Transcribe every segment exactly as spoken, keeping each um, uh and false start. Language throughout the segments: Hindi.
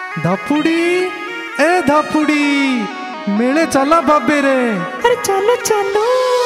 धापुड़ी ए धापुड़ी मेले चला बाबे रे। अरे चलो चलो।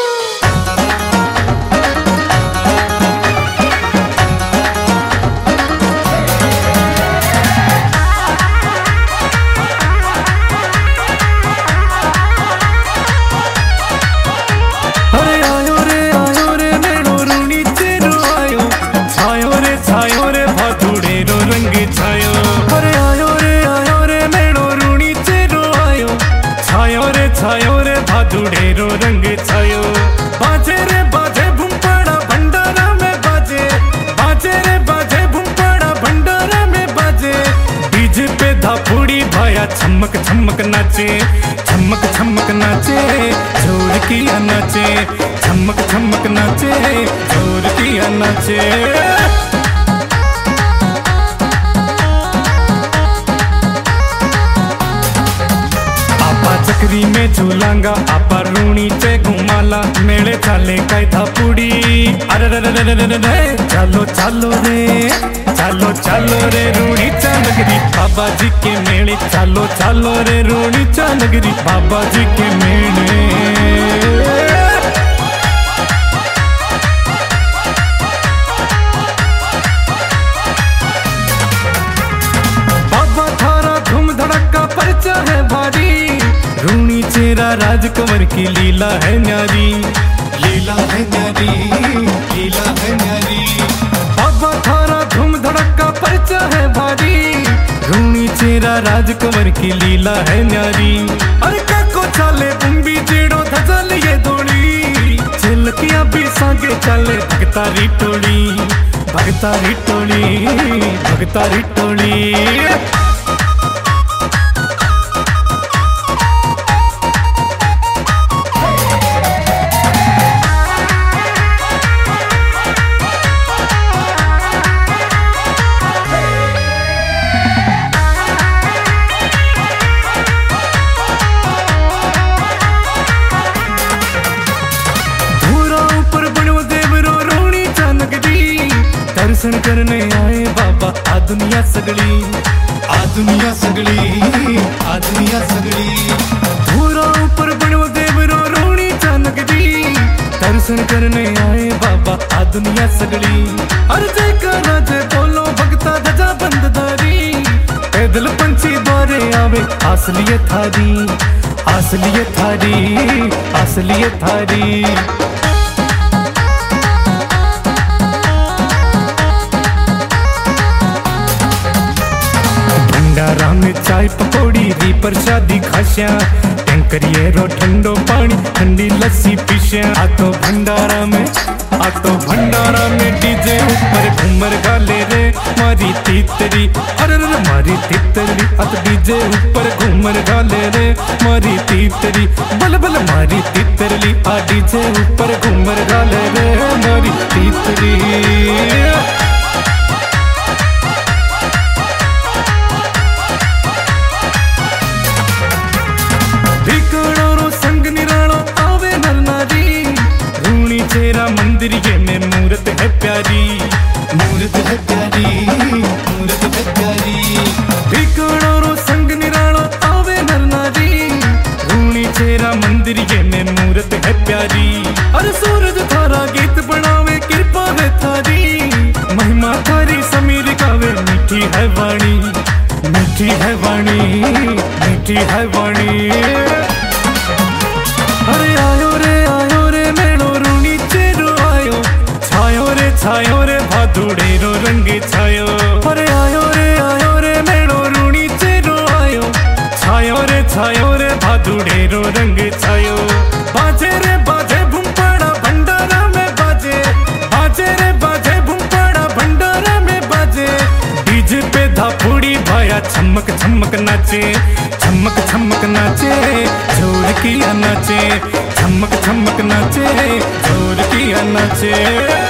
अरे आयो रे आयो रे मेलो रूनी तेरो आयो, छायो रे छायो रे भादुड़े रो रंग छायो। अरे आयो रे आयो रे मेलो रूनी तेरो आयो, छायो रे छायो रे भादुड़े रो रंग छायो। बाजे रे बाजे भूमपाड़ा भंडारा में बाजे, बाजे रे बाजे भूमपाड़ा भंडारा में बाजे। डीजे पे धापुड़ी भाया छमक छमक नाचे, छमक छमक नाचे जोर किया नाचे, छमक छमक नाचे जोर किया नाचे। चक्री में झूलांगा आपा रूणी चे घुमाला, मेले चाले काय धापुड़ी। अरे रे रे रे रे रे चलो चलो रे, चलो चलो रे रूणी चा नगरी बाबा जी के मेले। चलो चलो रे रूणी चा नगरी बाबा जी के मेले। बाबा थारा धूम धड़का परचा है भारी, रूणी चेरा राजकंवर की लीला है न्यारी, लीला है न्यारी, लीला है न्यारी। बाबा थारा धूम धड़का परचा है भारी, रूणी चेरा राजकंवर की लीला है न्यारी। अरे काको चाले बुम्बी जेड़ो धजल ये दौड़ी, झलकिया भी सांगे चले भगतारी टोली, भगतारी टोली, भगतारी टोली। दर्शन करने आए बाबा आ दुनिया सगली, आ दुनिया सगली, आ दुनिया सगली। धूरा ऊपर बनो देवरो रोणी चानक जी, दर्शन करने आए बाबा आ दुनिया सगली। अरे जय करा जय बोलो भगता ध्वजा बंददारी, पैदल पंछी द्वारे आवे आसलिए थारी, आसलिए थारी, आसलिए थारी। भंडारा में चाय पकौड़ी री प्रसादी खास्या, टैंकरिए रो ठंडो पानी ठंडी लस्सी पीस्या। आ तो भंडारा में, आ तो भंडारा में डीजे ऊपर घूमर गाले रे मारी तीतरी। अरे रे मारी तीतरी, आ तो डीजे ऊपर घूमर गाले रे मारी तीतरी। बल बल मारी तीतरली, आ डीजे ऊपर घूमर गाले रे मारी तीतरी। मंदिर ये में मूरत है प्यारी, मूरत है प्यारी, मूरत है प्यारी। भिकड़ो संग निरालो आवे नर नारी, रूणी चेरा मंदिर ये में मूरत है प्यारी। अरे सूरज थारा गीत बनावे कृपा है थारी, महिमा थारी समीर गावे मीठी है वाणी, मीठी है वाणी, मीठी है वाणी। अरे आयो रे आयो रे मेलो रूणी चेरो आयो, छायो रे छायो रे भादुड़े रो रंग छायो। अरे आयो रे आयो रे मेलो रूणी चेरो आयो, छायो रे छायो रे भादुड़े रो रंग छायो। बाजे रे बाजे भूमपाड़ा भंडारा में बाजे, बाजे रे बाजे भूमपाड़ा भंडारा में बाजे। डीजे पे धापुड़ी भाया छमक छमक नाचे, छमक छमक नाचे जोर किया नाचे, छमक छमक नाचे जोर किया नाचे।